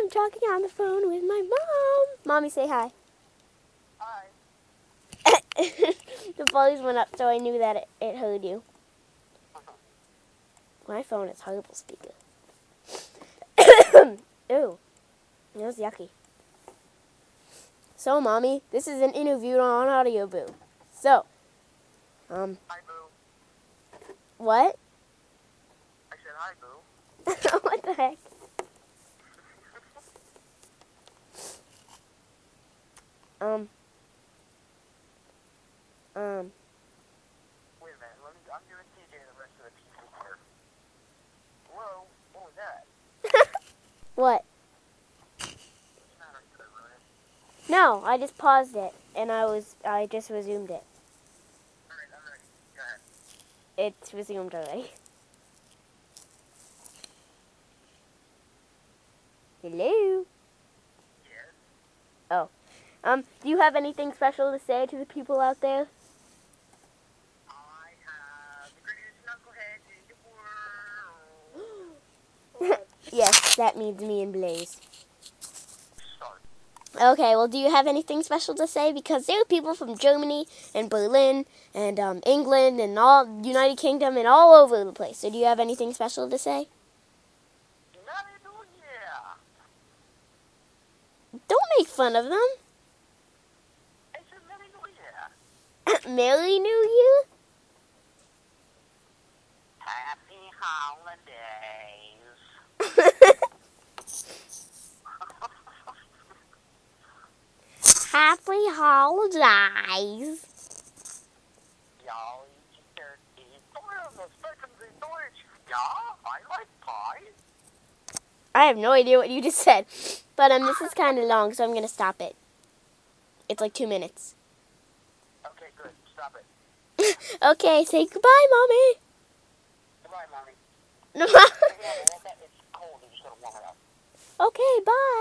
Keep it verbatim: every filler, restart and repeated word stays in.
I'm talking on the phone with my mom. Mommy, say hi. Hi. The volume went up, so I knew that it, it heard you. My phone is horrible speaker. Ew. It was yucky. So, Mommy, this is an interview on Audio Boo. So, um, Hi, Boo. what? I said hi, Boo. What the heck? Um, um, Wait a minute. Let me. I'm giving T J the rest of the people here. Whoa. What was that? what? It's not on good, right? No, I just paused it, and I was, I just resumed it. Alright, I'm ready. Go ahead. It's resumed already. Hello? Yes. Oh. Um, do you have anything special to say to the people out there? I have the greatest knucklehead in the world. Yes, that means me and Blaze. Sorry. Okay, well, do you have anything special to say? Because there are people from Germany and Berlin and um, England and all United Kingdom and all over the place. So do you have anything special to say? Hallelujah. Don't make fun of them. I said hallelujah. Merry New Year? Happy holidays. Happy holidays. Y'all eat your turkey. Well, the second in Deutsch. Yeah, I like pie. I have no idea what you just said. But um, this is kind of long, so I'm going to stop it. It's like two minutes. Okay, good. Stop it. Okay, say goodbye, Mommy. Goodbye, Mommy. No. Yeah, well, that, it's cold. You just gotta warm it up. Okay, bye.